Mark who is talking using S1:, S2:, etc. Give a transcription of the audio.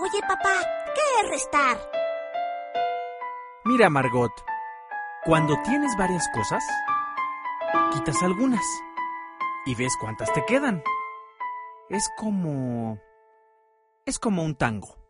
S1: Oye, papá, ¿qué es restar?
S2: Mira, Margot, cuando tienes varias cosas, quitas algunas y ves cuántas te quedan. Es como un tango.